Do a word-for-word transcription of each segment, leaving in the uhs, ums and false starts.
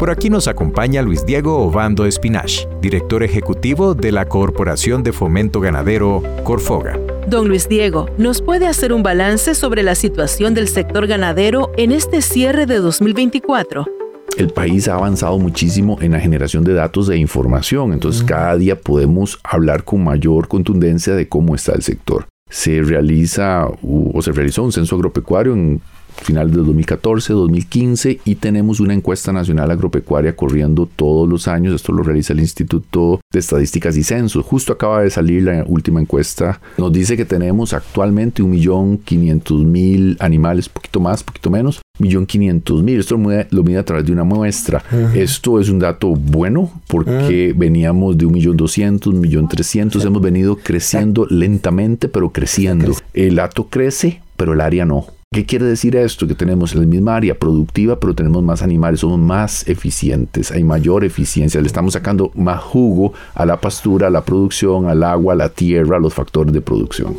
Por aquí nos acompaña Luis Diego Obando Espinach, director ejecutivo de la Corporación de Fomento Ganadero, Corfoga. Don Luis Diego, ¿nos puede hacer un balance sobre la situación del sector ganadero en este cierre de dos mil veinticuatro? El país ha avanzado muchísimo en la generación de datos e información, entonces uh-huh. cada día podemos hablar con mayor contundencia de cómo está el sector. Se realiza o se realizó un censo agropecuario en final de dos mil catorce, dos mil quince y tenemos una encuesta nacional agropecuaria corriendo todos los años. Esto lo realiza el Instituto de Estadísticas y Censos. Justo acaba de salir la última encuesta. Nos dice que tenemos actualmente un millón quinientos mil animales, poquito más, poquito menos, un millón quinientos mil. Esto lo mide a través de una muestra. Uh-huh. Esto es un dato bueno porque uh-huh. veníamos de un millón doscientos, un millón trescientos. Hemos venido creciendo lentamente, pero creciendo. El dato crece, pero el área no. ¿Qué quiere decir esto? Que tenemos la misma área productiva, pero tenemos más animales, somos más eficientes, hay mayor eficiencia, le estamos sacando más jugo a la pastura, a la producción, al agua, a la tierra, a los factores de producción.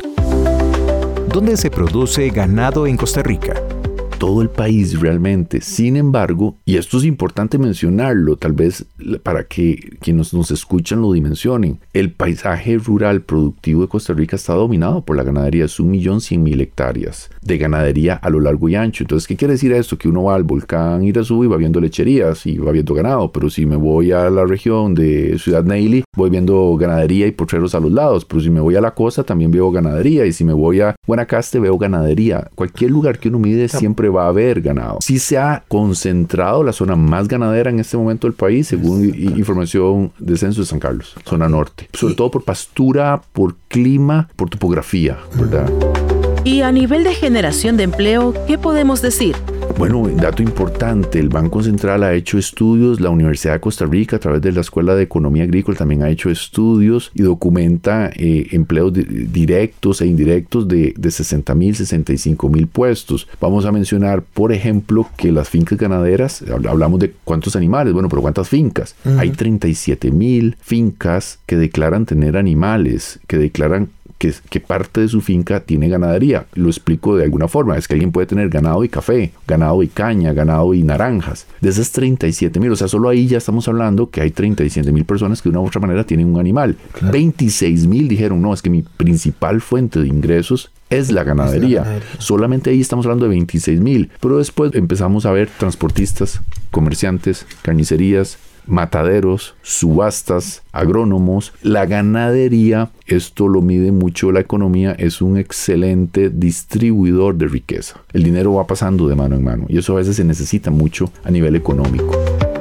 ¿Dónde se produce ganado en Costa Rica? Todo el país realmente. Sin embargo, y esto es importante mencionarlo, tal vez para que quienes nos escuchan lo dimensionen, el paisaje rural productivo de Costa Rica está dominado por la ganadería. Es un millón cien mil hectáreas de ganadería a lo largo y ancho. Entonces, ¿qué quiere decir esto? Que uno va al volcán Irazú y va viendo lecherías y va viendo ganado, pero si me voy a la región de Ciudad Neyli, voy viendo ganadería y potreros a los lados, pero si me voy a la costa también veo ganadería, y si me voy a Guanacaste veo ganadería. Cualquier lugar que uno mide siempre va a haber ganado. Sí se ha concentrado la zona más ganadera en este momento del país, según información del Censo de San Carlos, zona norte. Sobre todo por pastura, por clima, por topografía, ¿verdad? Y a nivel de generación de empleo, ¿qué podemos decir? Bueno, dato importante, el Banco Central ha hecho estudios, la Universidad de Costa Rica a través de la Escuela de Economía Agrícola también ha hecho estudios y documenta eh, empleos de, directos e indirectos de, de sesenta mil, sesenta y cinco mil puestos. Vamos a mencionar, por ejemplo, que las fincas ganaderas, hablamos de cuántos animales, bueno, pero ¿cuántas fincas? Uh-huh. Hay treinta y siete mil fincas que declaran tener animales, que declaran Que, que parte de su finca tiene ganadería. Lo explico de alguna forma. Es que alguien puede tener ganado y café, ganado y caña, ganado y naranjas. De esas treinta y siete mil, o sea, solo ahí ya estamos hablando que hay treinta y siete mil personas que de una u otra manera tienen un animal. Claro. veintiséis mil dijeron, no, es que mi principal fuente de ingresos es la ganadería. Es la ganadería. Solamente ahí estamos hablando de veintiséis mil. Pero después empezamos a ver transportistas, comerciantes, carnicerías, mataderos, subastas, agrónomos. La ganadería, esto lo mide mucho la economía, es un excelente distribuidor de riqueza. El dinero va pasando de mano en mano y eso a veces se necesita mucho a nivel económico.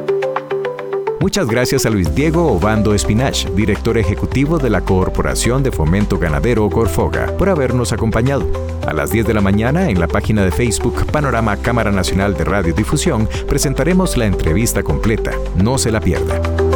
Muchas gracias a Luis Diego Obando Espinach, director ejecutivo de la Corporación de Fomento Ganadero Corfoga, por habernos acompañado. A las diez de la mañana, en la página de Facebook Panorama Cámara Nacional de Radiodifusión, presentaremos la entrevista completa. No se la pierda.